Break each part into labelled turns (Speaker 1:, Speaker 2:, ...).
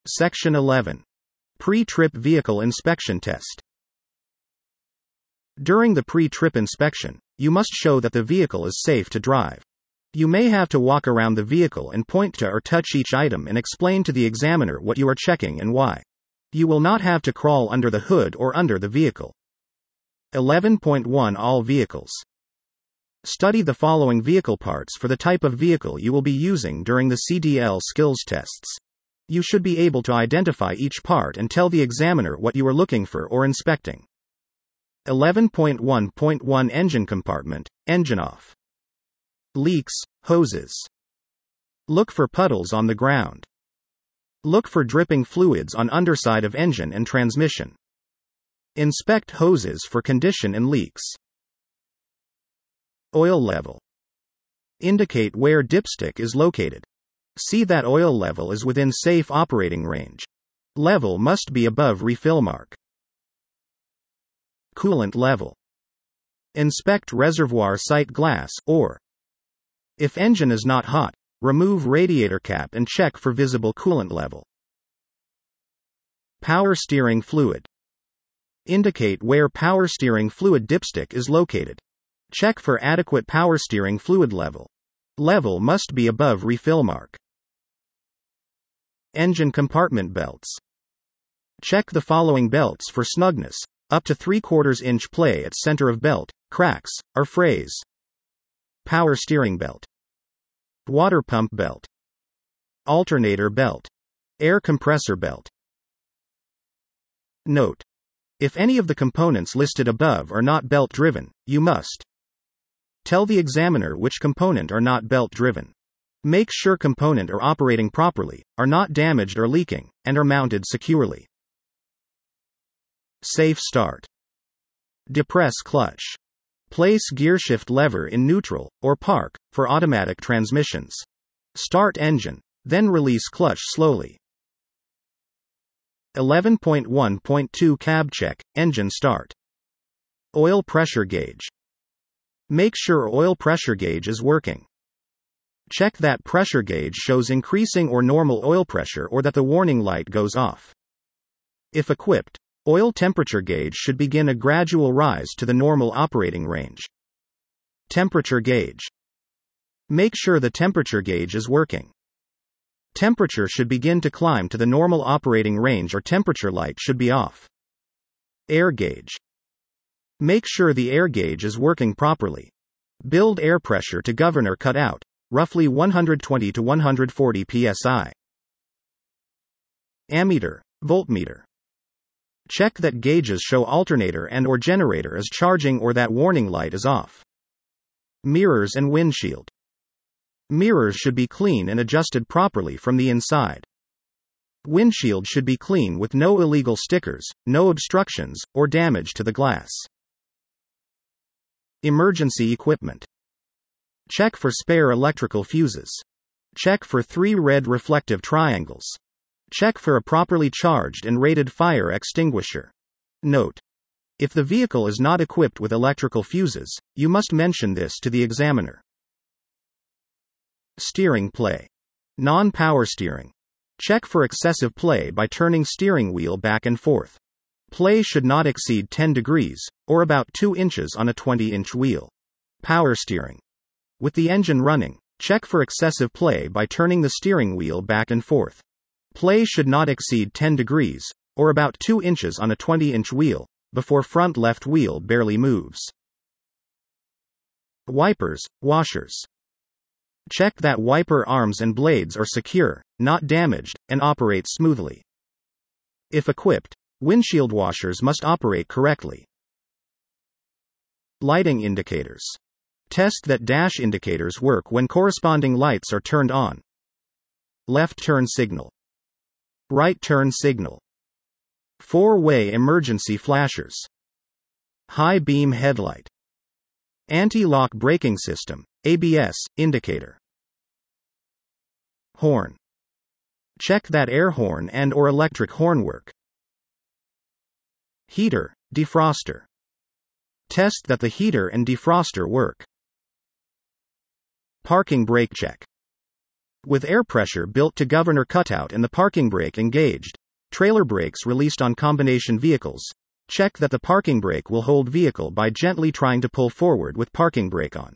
Speaker 1: Section 11. Pre-trip vehicle inspection test. During the pre-trip inspection, you must show that the vehicle is safe to drive. You may have to walk around the vehicle and point to or touch each item and explain to the examiner what you are checking and why. You will not have to crawl under the hood or under the vehicle. 11.1 All vehicles. Study the following vehicle parts for the type of vehicle you will be using during the CDL skills tests. You should be able to identify each part and tell the examiner what you are looking for or inspecting. 11.1.1 Engine compartment, engine off. Leaks, hoses. Look for puddles on the ground. Look for dripping fluids on underside of engine and transmission. Inspect hoses for condition and leaks. Oil level. Indicate where dipstick is located. See that oil level is within safe operating range. Level must be above refill mark. Coolant level. Inspect reservoir sight glass, or, if engine is not hot, remove radiator cap and check for visible coolant level. Power steering fluid. Indicate where power steering fluid dipstick is located. Check for adequate power steering fluid level. Level must be above refill mark. Engine compartment belts. Check the following belts for snugness: up to 3/4 inch play at center of belt, cracks, or frays. Power steering belt. Water pump belt. Alternator belt. Air compressor belt. Note: if any of the components listed above are not belt driven, you must tell the examiner which component are not belt driven. Make sure component are operating properly, are not damaged or leaking, and are mounted securely. Safe start. Depress clutch. Place gearshift lever in neutral, or park, for automatic transmissions. Start engine, then release clutch slowly. 11.1.2 Cab check, engine start. Oil pressure gauge. Make sure oil pressure gauge is working. Check that pressure gauge shows increasing or normal oil pressure or that the warning light goes off. If equipped, oil temperature gauge should begin a gradual rise to the normal operating range. Temperature gauge. Make sure the temperature gauge is working. Temperature should begin to climb to the normal operating range or temperature light should be off. Air gauge. Make sure the air gauge is working properly. Build air pressure to governor cutout, roughly 120 to 140 psi. Ammeter, voltmeter. Check that gauges show alternator and/or generator is charging or that warning light is off. Mirrors and windshield. Mirrors should be clean and adjusted properly from the inside. Windshield should be clean with no illegal stickers, no obstructions, or damage to the glass. Emergency equipment. Check for spare electrical fuses. Check for 3 red reflective triangles. Check for a properly charged and rated fire extinguisher. Note: if the vehicle is not equipped with electrical fuses, you must mention this to the examiner. Steering play. Non-power steering. Check for excessive play by turning steering wheel back and forth. Play should not exceed 10 degrees, or about 2 inches on a 20-inch wheel. Power steering. With the engine running, check for excessive play by turning the steering wheel back and forth. Play should not exceed 10 degrees, or about 2 inches on a 20-inch wheel, before front left wheel barely moves. Wipers, washers. Check that wiper arms and blades are secure, not damaged, and operate smoothly. If equipped, windshield washers must operate correctly. Lighting indicators. Test that dash indicators work when corresponding lights are turned on. Left turn signal. Right turn signal. 4-way emergency flashers. High beam headlight. Anti-lock braking system, ABS, indicator. Horn. Check that air horn and/or electric horn work. Heater, defroster. Test that the heater and defroster work. Parking brake check. With air pressure built to governor cutout and the parking brake engaged. Trailer brakes released on combination vehicles. Check that the parking brake will hold vehicle by gently trying to pull forward with parking brake on.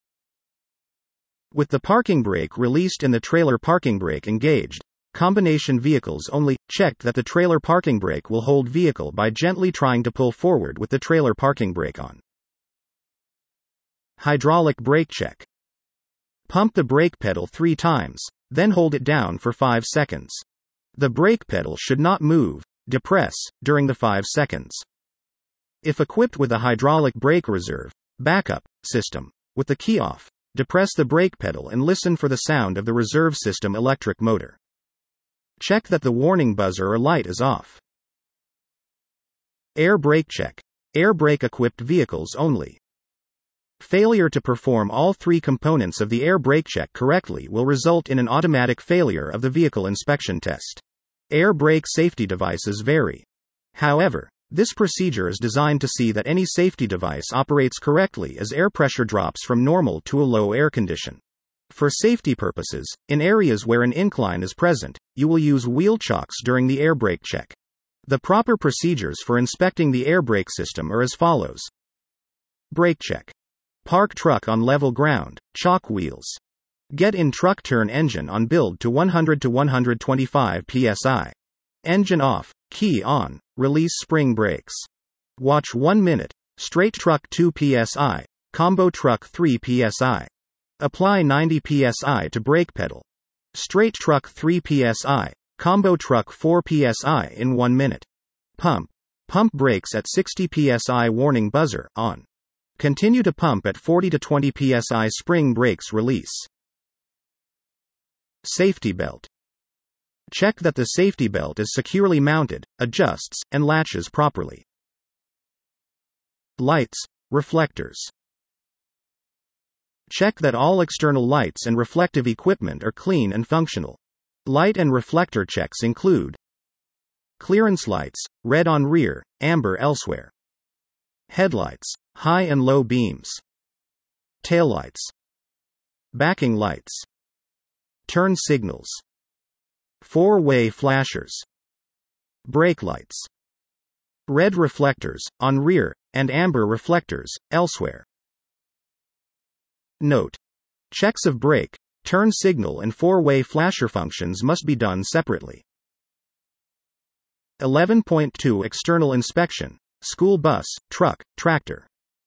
Speaker 1: With the parking brake released and the trailer parking brake engaged. Combination vehicles only. Check that the trailer parking brake will hold vehicle by gently trying to pull forward with the trailer parking brake on. Hydraulic brake check. Pump the brake pedal 3 times, then hold it down for 5 seconds. The brake pedal should not move, depress, during the 5 seconds. If equipped with a hydraulic brake reserve, backup, system, with the key off, depress the brake pedal and listen for the sound of the reserve system electric motor. Check that the warning buzzer or light is off. Air brake check. Air brake equipped vehicles only. Failure to perform all 3 components of the air brake check correctly will result in an automatic failure of the vehicle inspection test. Air brake safety devices vary. However, this procedure is designed to see that any safety device operates correctly as air pressure drops from normal to a low air condition. For safety purposes, in areas where an incline is present, you will use wheel chocks during the air brake check. The proper procedures for inspecting the air brake system are as follows. Brake check. Park truck on level ground, chock wheels. Get in truck turn engine on build to 100 to 125 psi. Engine off, key on, release spring brakes. Watch 1 minute, straight truck 2 psi, combo truck 3 psi. Apply 90 psi to brake pedal. Straight truck 3 psi, combo truck 4 psi in 1 minute. Pump brakes at 60 psi warning buzzer on. Continue to pump at 40 to 20 psi spring brakes release. Safety belt. Check that the safety belt is securely mounted, adjusts, and latches properly. Lights, reflectors. Check that all external lights and reflective equipment are clean and functional. Light and reflector checks include clearance lights, red on rear, amber elsewhere. Headlights, high and low beams. Taillights. Backing lights. Turn signals. 4-way flashers. Brake lights. Red reflectors, on rear, and amber reflectors, elsewhere. Note. Checks of brake, turn signal and 4-way flasher functions must be done separately. 11.2 External inspection. School bus, truck, tractor.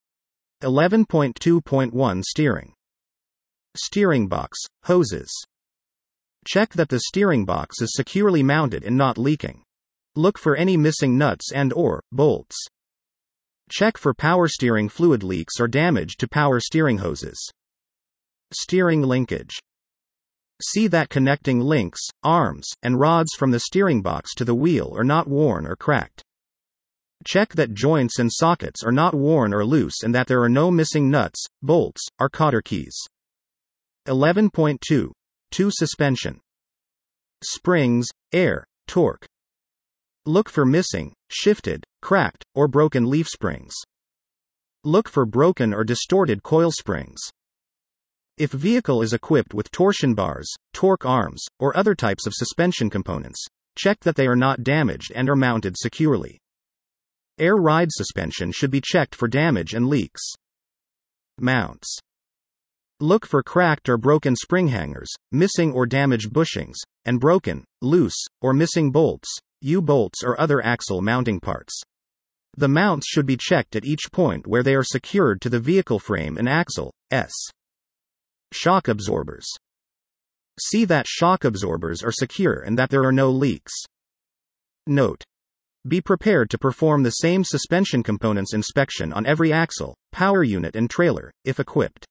Speaker 1: 11.2.1 Steering. Steering box, hoses. Check that the steering box is securely mounted and not leaking. Look for any missing nuts and/or bolts. Check for power steering fluid leaks or damage to power steering hoses. Steering linkage. See that connecting links, arms, and rods from the steering box to the wheel are not worn or cracked. Check that joints and sockets are not worn or loose and that there are no missing nuts, bolts, or cotter keys. 11.2. Suspension. Springs, air, torque. Look for missing, shifted, cracked, or broken leaf springs. Look for broken or distorted coil springs. If vehicle is equipped with torsion bars, torque arms, or other types of suspension components, check that they are not damaged and are mounted securely. Air ride suspension should be checked for damage and leaks. Mounts. Look for cracked or broken spring hangers, missing or damaged bushings, and broken, loose, or missing bolts, U-bolts or other axle mounting parts. The mounts should be checked at each point where they are secured to the vehicle frame and axle. Shock absorbers. See that shock absorbers are secure and that there are no leaks. Note. Be prepared to perform the same suspension components inspection on every axle, power unit and trailer, if equipped.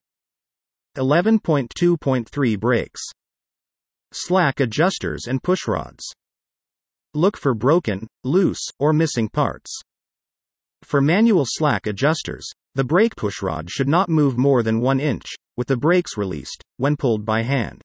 Speaker 1: 11.2.3 Brakes. Slack adjusters and pushrods. Look for broken, loose, or missing parts. For manual slack adjusters, the brake pushrod should not move more than 1 inch, with the brakes released, when pulled by hand.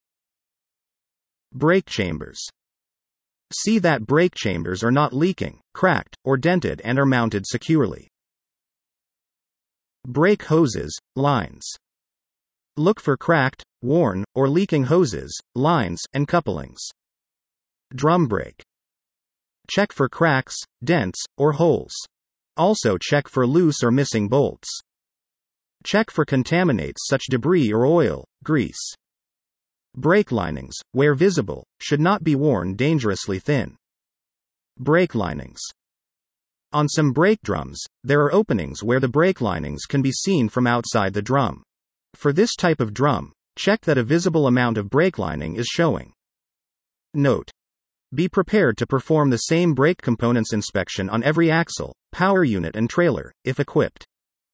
Speaker 1: Brake chambers. See that brake chambers are not leaking, cracked, or dented and are mounted securely. Brake hoses, lines. Look for cracked, worn, or leaking hoses, lines, and couplings. Drum brake. Check for cracks, dents, or holes. Also check for loose or missing bolts. Check for contaminants such debris or oil, grease. Brake linings, where visible, should not be worn dangerously thin. Brake linings. On some brake drums, there are openings where the brake linings can be seen from outside the drum. For this type of drum, check that a visible amount of brake lining is showing. Note: be prepared to perform the same brake components inspection on every axle, power unit and trailer, if equipped.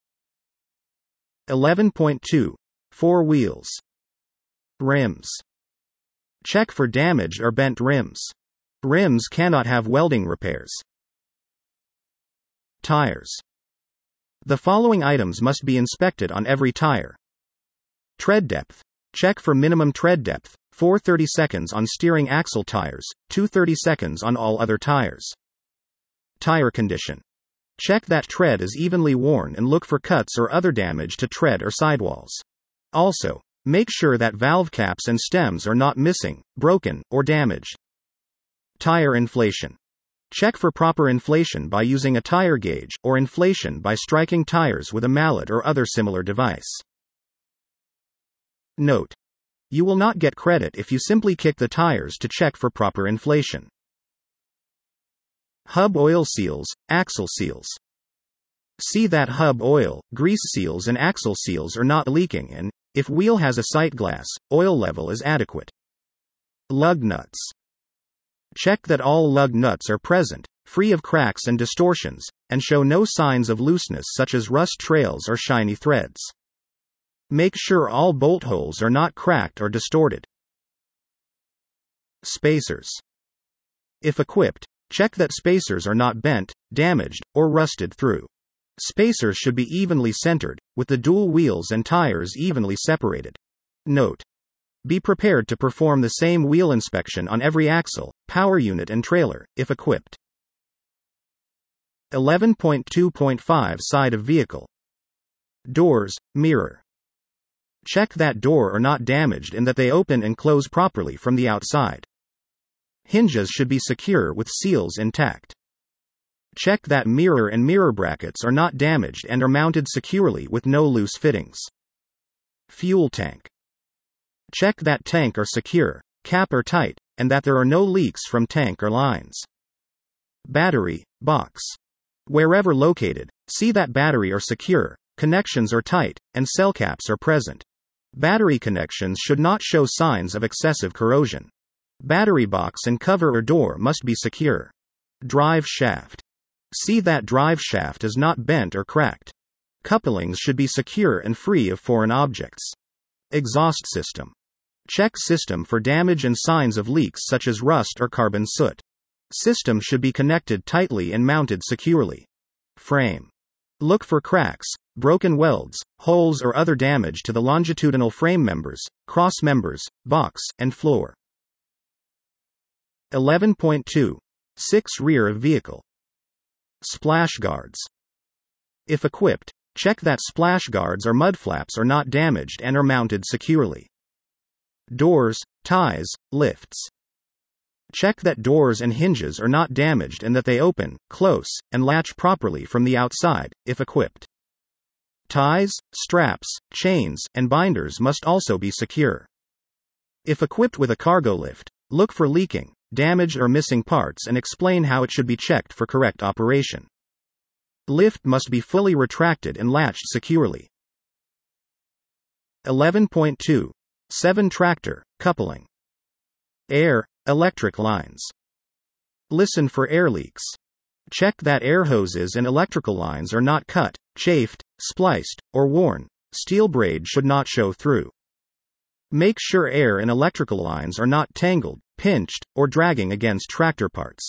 Speaker 1: 11.2. 4 wheels. Rims. Check for damaged or bent rims. Rims cannot have welding repairs. Tires. The following items must be inspected on every tire. Tread depth. Check for minimum tread depth, 4/30 seconds on steering axle tires, 2/30 seconds on all other tires. Tire condition. Check that tread is evenly worn and look for cuts or other damage to tread or sidewalls. Also, make sure that valve caps and stems are not missing, broken, or damaged. Tire inflation. Check for proper inflation by using a tire gauge, or inflation by striking tires with a mallet or other similar device. Note: you will not get credit if you simply kick the tires to check for proper inflation. Hub oil seals, axle seals. See that hub oil, grease seals and axle seals are not leaking and, if wheel has a sight glass, oil level is adequate. Lug nuts. Check that all lug nuts are present, free of cracks and distortions, and show no signs of looseness such as rust trails or shiny threads. Make sure all bolt holes are not cracked or distorted. Spacers. If equipped, check that spacers are not bent, damaged, or rusted through. Spacers should be evenly centered, with the dual wheels and tires evenly separated. Note: be prepared to perform the same wheel inspection on every axle, power unit and trailer, if equipped. 11.2.5 Side of vehicle. Doors, mirror. Check that door are not damaged and that they open and close properly from the outside. Hinges should be secure with seals intact. Check that mirror and mirror brackets are not damaged and are mounted securely with no loose fittings. Fuel tank. Check that tank are secure, cap are tight, and that there are no leaks from tank or lines. Battery box. Wherever located, see that battery are secure, connections are tight, and cell caps are present. Battery connections should not show signs of excessive corrosion. Battery box and cover or door must be secure. Drive shaft. See that drive shaft is not bent or cracked. Couplings should be secure and free of foreign objects. Exhaust system. Check system for damage and signs of leaks such as rust or carbon soot. System should be connected tightly and mounted securely. Frame. Look for cracks, broken welds, holes or other damage to the longitudinal frame members, cross members, box, and floor. 11.2. 6 Rear of vehicle. Splash guards. If equipped, check that splash guards or mud flaps are not damaged and are mounted securely. Doors, ties, lifts. Check that doors and hinges are not damaged and that they open, close, and latch properly from the outside, if equipped. Ties, straps, chains, and binders must also be secure. If equipped with a cargo lift, look for leaking, damaged or missing parts and explain how it should be checked for correct operation. Lift must be fully retracted and latched securely. 11.2. 7 Tractor, coupling. Air, electric lines. Listen for air leaks. Check that air hoses and electrical lines are not cut, chafed, spliced, or worn. Steel braid should not show through. Make sure air and electrical lines are not tangled, pinched, or dragging against tractor parts.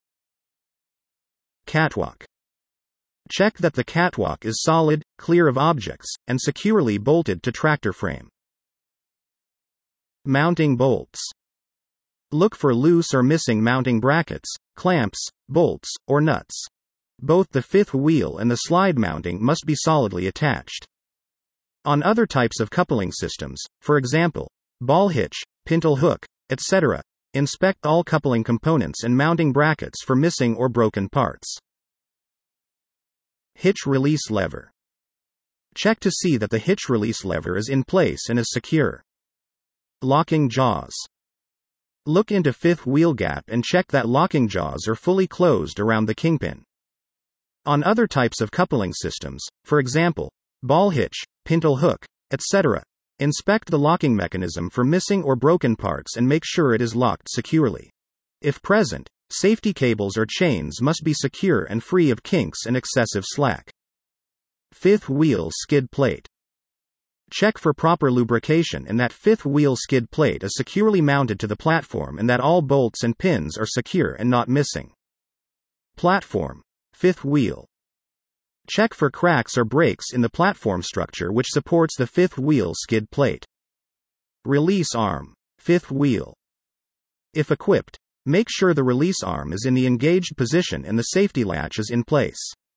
Speaker 1: Catwalk. Check that the catwalk is solid, clear of objects, and securely bolted to tractor frame. Mounting bolts. Look for loose or missing mounting brackets, clamps, bolts, or nuts. Both the fifth wheel and the slide mounting must be solidly attached. On other types of coupling systems, for example, ball hitch, pintle hook, etc. Inspect all coupling components and mounting brackets for missing or broken parts. Hitch release lever. Check to see that the hitch release lever is in place and is secure. Locking jaws. Look into fifth wheel gap and check that locking jaws are fully closed around the kingpin. On other types of coupling systems, for example, ball hitch, pintle hook, etc., inspect the locking mechanism for missing or broken parts and make sure it is locked securely. If present, safety cables or chains must be secure and free of kinks and excessive slack. Fifth wheel skid plate. Check for proper lubrication and that fifth wheel skid plate is securely mounted to the platform and that all bolts and pins are secure and not missing. Platform. Fifth wheel. Check for cracks or breaks in the platform structure which supports the fifth wheel skid plate. Release arm. Fifth wheel. If equipped, make sure the release arm is in the engaged position and the safety latch is in place.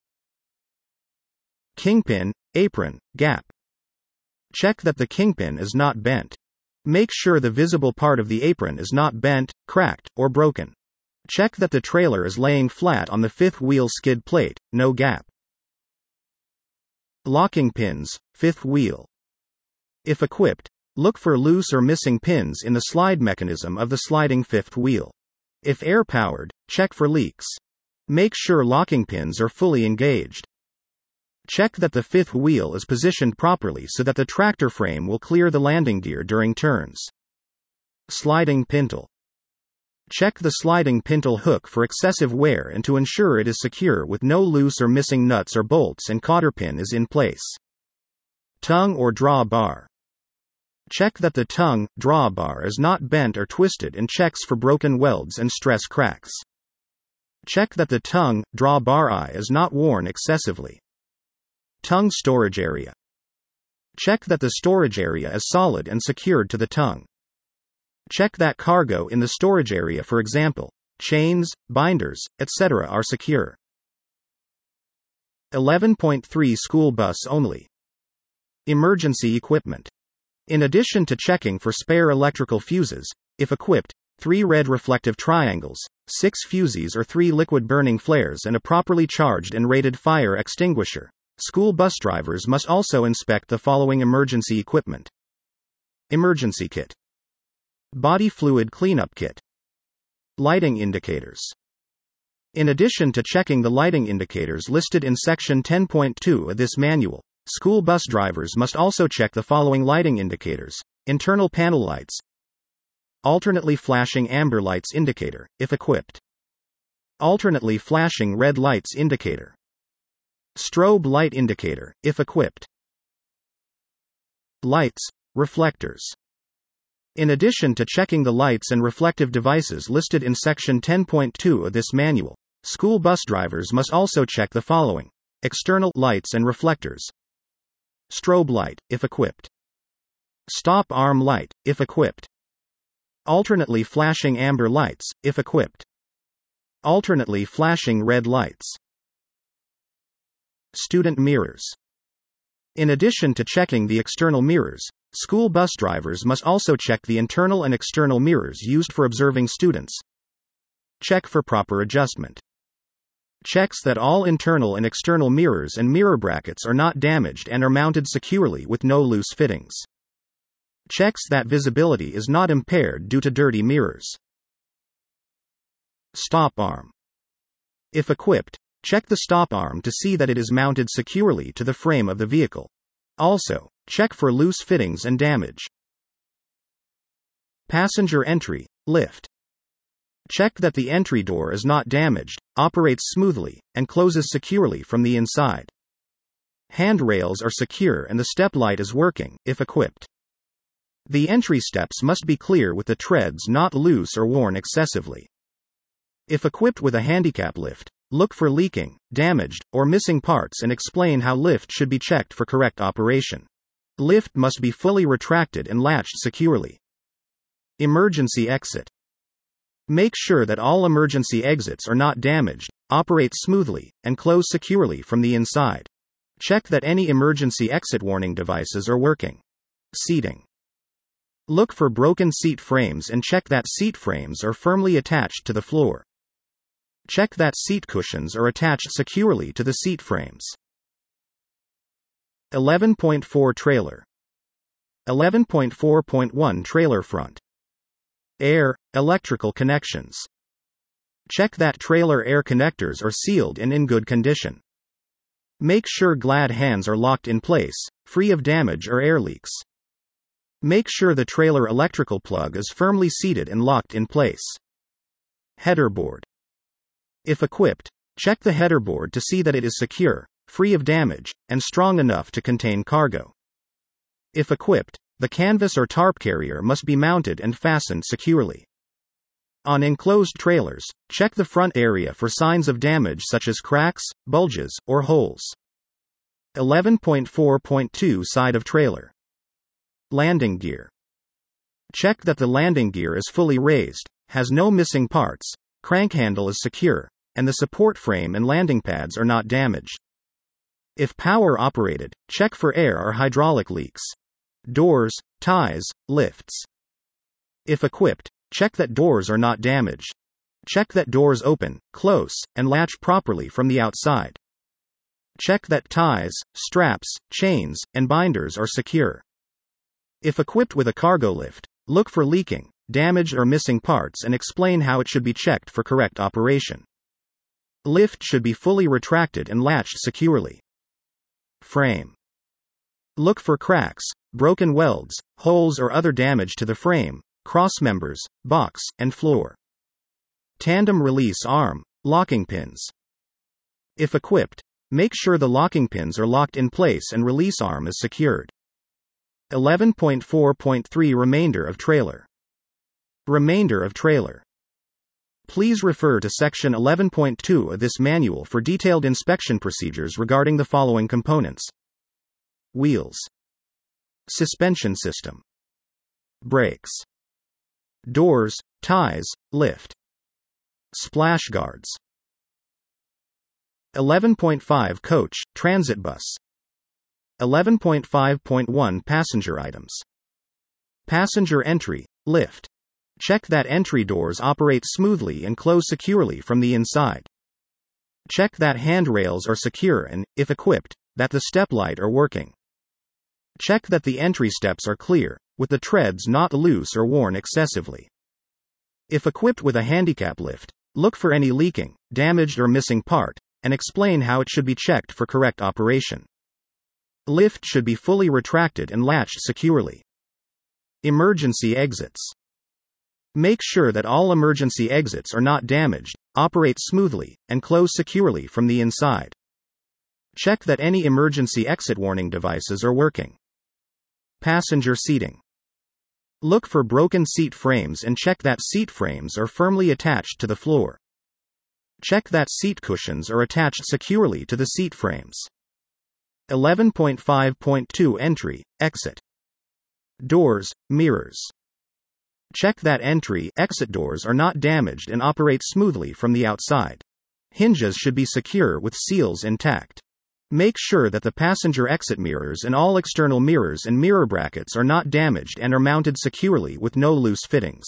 Speaker 1: Kingpin, apron, gap. Check that the kingpin is not bent. Make sure the visible part of the apron is not bent, cracked, or broken. Check that the trailer is laying flat on the fifth wheel skid plate, no gap. Locking pins, fifth wheel. If equipped, look for loose or missing pins in the slide mechanism of the sliding fifth wheel. If air-powered, check for leaks. Make sure locking pins are fully engaged. Check that the fifth wheel is positioned properly so that the tractor frame will clear the landing gear during turns. Sliding pintle. Check the sliding pintle hook for excessive wear and to ensure it is secure with no loose or missing nuts or bolts and cotter pin is in place. Tongue or draw bar. Check that the tongue, draw bar is not bent or twisted and checks for broken welds and stress cracks. Check that the tongue, draw bar eye is not worn excessively. Tongue storage area. Check that the storage area is solid and secured to the tongue. Check that cargo in the storage area, for example, chains, binders, etc., are secure. 11.3 School bus only. Emergency equipment. In addition to checking for spare electrical fuses, if equipped, 3 red reflective triangles, 6 fuses or 3 liquid burning flares and a properly charged and rated fire extinguisher, school bus drivers must also inspect the following emergency equipment. Emergency kit. Body fluid cleanup kit. Lighting indicators. In addition to checking the lighting indicators listed in section 10.2 of this manual, school bus drivers must also check the following lighting indicators: internal panel lights, alternately flashing amber lights indicator, if equipped, alternately flashing red lights indicator, strobe light indicator, if equipped, lights, reflectors. In addition to checking the lights and reflective devices listed in section 10.2 of this manual, school bus drivers must also check the following: external lights and reflectors, strobe light, if equipped, stop arm light, if equipped, alternately flashing amber lights, if equipped, alternately flashing red lights. Student mirrors. In addition to checking the external mirrors, school bus drivers must also check the internal and external mirrors used for observing students. Check for proper adjustment. Checks that all internal and external mirrors and mirror brackets are not damaged and are mounted securely with no loose fittings. Checks that visibility is not impaired due to dirty mirrors. Stop arm. If equipped, check the stop arm to see that it is mounted securely to the frame of the vehicle. Also, check for loose fittings and damage. Passenger entry, lift. Check that the entry door is not damaged, operates smoothly, and closes securely from the inside. Handrails are secure and the step light is working, if equipped. The entry steps must be clear with the treads not loose or worn excessively. If equipped with a handicap lift, look for leaking, damaged, or missing parts and explain how lift should be checked for correct operation. Lift must be fully retracted and latched securely. Emergency exit. Make sure that all emergency exits are not damaged, operate smoothly, and close securely from the inside. Check that any emergency exit warning devices are working. Seating. Look for broken seat frames and check that seat frames are firmly attached to the floor. Check that seat cushions are attached securely to the seat frames. 11.4 Trailer. 11.4.1 Trailer front. Air, electrical connections. Check that trailer air connectors are sealed and in good condition. Make sure glad hands are locked in place, free of damage or air leaks. Make sure the trailer electrical plug is firmly seated and locked in place. Header board. If equipped, check the header board to see that it is secure, free of damage, and strong enough to contain cargo. If equipped, the canvas or tarp carrier must be mounted and fastened securely. On enclosed trailers, check the front area for signs of damage such as cracks, bulges, or holes. 11.4.2 Side of trailer. Landing gear. Check that the landing gear is fully raised, has no missing parts, crank handle is secure, and the support frame and landing pads are not damaged. If power operated, check for air or hydraulic leaks. Doors, ties, lifts. If equipped, check that doors are not damaged. Check that doors open, close, and latch properly from the outside. Check that ties, straps, chains, and binders are secure. If equipped with a cargo lift, look for leaking, damaged or missing parts and explain how it should be checked for correct operation. Lift should be fully retracted and latched securely. Frame. Look for cracks, broken welds, holes or other damage to the frame, cross members, box, and floor. Tandem release arm, locking pins. If equipped, make sure the locking pins are locked in place and release arm is secured. 11.4.3 Remainder of trailer. Remainder of trailer. Please refer to section 11.2 of this manual for detailed inspection procedures regarding the following components: wheels, suspension system, brakes, doors, ties, lift, splash guards. 11.5 Coach, transit bus. 11.5.1 Passenger items. Passenger entry, lift. Check that entry doors operate smoothly and close securely from the inside. Check that handrails are secure and, if equipped, that the step light are working. Check that the entry steps are clear, with the treads not loose or worn excessively. If equipped with a handicap lift, look for any leaking, damaged or missing part, and explain how it should be checked for correct operation. Lift should be fully retracted and latched securely. Emergency exits. Make sure that all emergency exits are not damaged, operate smoothly, and close securely from the inside. Check that any emergency exit warning devices are working. Passenger seating. Look for broken seat frames and check that seat frames are firmly attached to the floor. Check that seat cushions are attached securely to the seat frames. 11.5.2 Entry, exit. Doors, mirrors. Check that entry, exit doors are not damaged and operate smoothly from the outside. Hinges should be secure with seals intact. Make sure that the passenger exit mirrors and all external mirrors and mirror brackets are not damaged and are mounted securely with no loose fittings.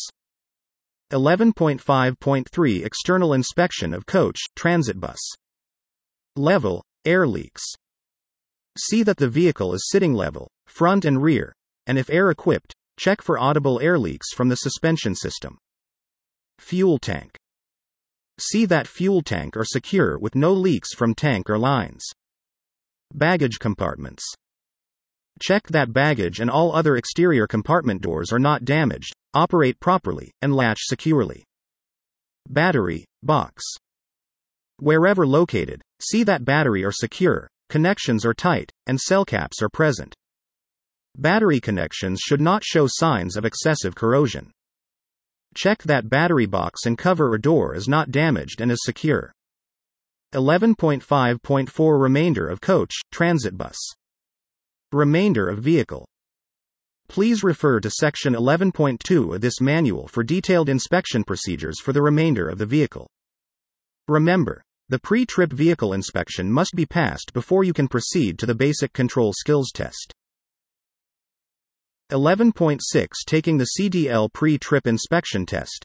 Speaker 1: 11.5.3 External inspection of coach, transit bus. Level, air leaks. See that the vehicle is sitting level, front and rear, and if air equipped, check for audible air leaks from the suspension system. Fuel tank. See that fuel tank are secure with no leaks from tank or lines. Baggage compartments. Check that baggage and all other exterior compartment doors are not damaged, operate properly, and latch securely. Battery, box. Wherever located, see that battery are secure, connections are tight, and cell caps are present. Battery connections should not show signs of excessive corrosion. Check that battery box and cover or door is not damaged and is secure. 11.5.4 Remainder of coach, transit bus. Remainder of vehicle. Please refer to section 11.2 of this manual for detailed inspection procedures for the remainder of the vehicle. Remember, the pre-trip vehicle inspection must be passed before you can proceed to the basic control skills test. 11.6 Taking the CDL pre-trip inspection test.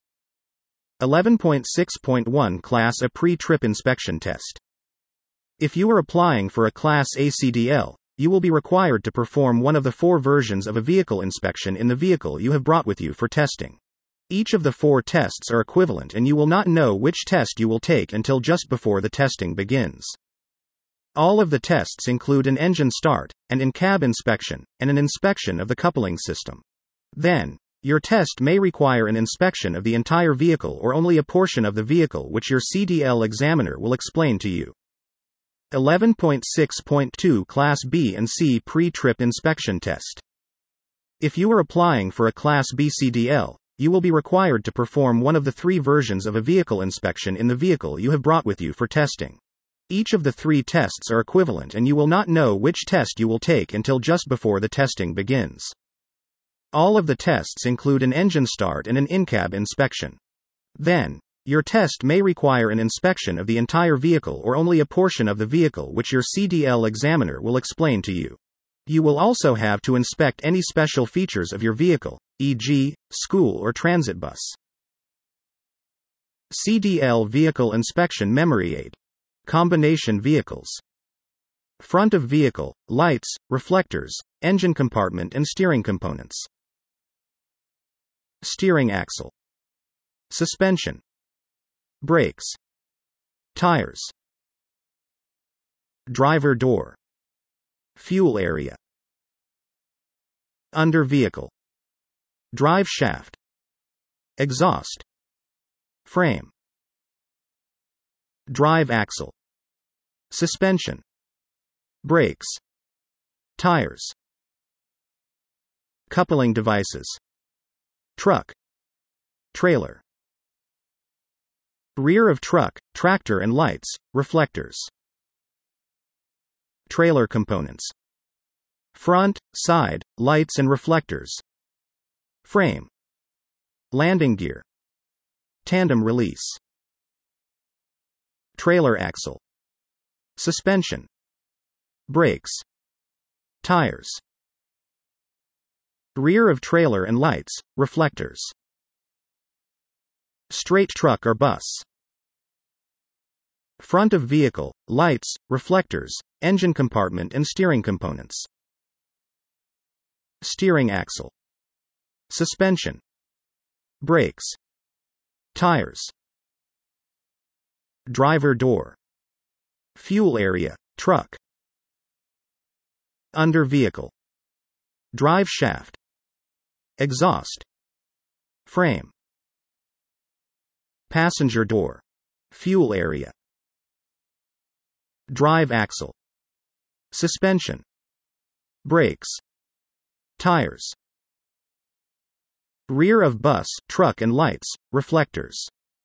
Speaker 1: 11.6.1 Class A pre-trip inspection test. If you are applying for a Class A CDL, you will be required to perform one of the 4 versions of a vehicle inspection in the vehicle you have brought with you for testing. Each of the 4 tests are equivalent and you will not know which test you will take until just before the testing begins. All of the tests include an engine start, an in-cab inspection, and an inspection of the coupling system. Then, your test may require an inspection of the entire vehicle or only a portion of the vehicle, which your CDL examiner will explain to you. 11.6.2 Class B and C pre-trip inspection test. If you are applying for a Class B CDL, you will be required to perform one of the 3 versions of a vehicle inspection in the vehicle you have brought with you for testing. Each of the 3 tests are equivalent and you will not know which test you will take until just before the testing begins. All of the tests include an engine start and an in-cab inspection. Then, your test may require an inspection of the entire vehicle or only a portion of the vehicle, which your CDL examiner will explain to you. You will also have to inspect any special features of your vehicle, e.g., school or transit bus. CDL Vehicle Inspection Memory Aid. Combination vehicles. Front of vehicle, lights, reflectors, engine compartment and steering components. Steering axle. Suspension. Brakes. Tires. Driver door. Fuel area. Under vehicle. Drive shaft. Exhaust. Frame. Drive axle. Suspension. Brakes. Tires. Coupling devices. Truck. Trailer. Rear of truck, tractor and lights, reflectors. Trailer components. Front, side, lights and reflectors. Frame. Landing gear. Tandem release. Trailer axle. Suspension. Brakes. Tires. Rear of trailer and lights, reflectors. Straight truck or bus. Front of vehicle, lights, reflectors, engine compartment and steering components. Steering axle. Suspension. Brakes. Tires. Driver door. Fuel area, truck. Under vehicle. Drive shaft. Exhaust. Frame. Passenger door. Fuel area. Drive axle. Suspension. Brakes. Tires. Rear of bus, truck and lights, reflectors.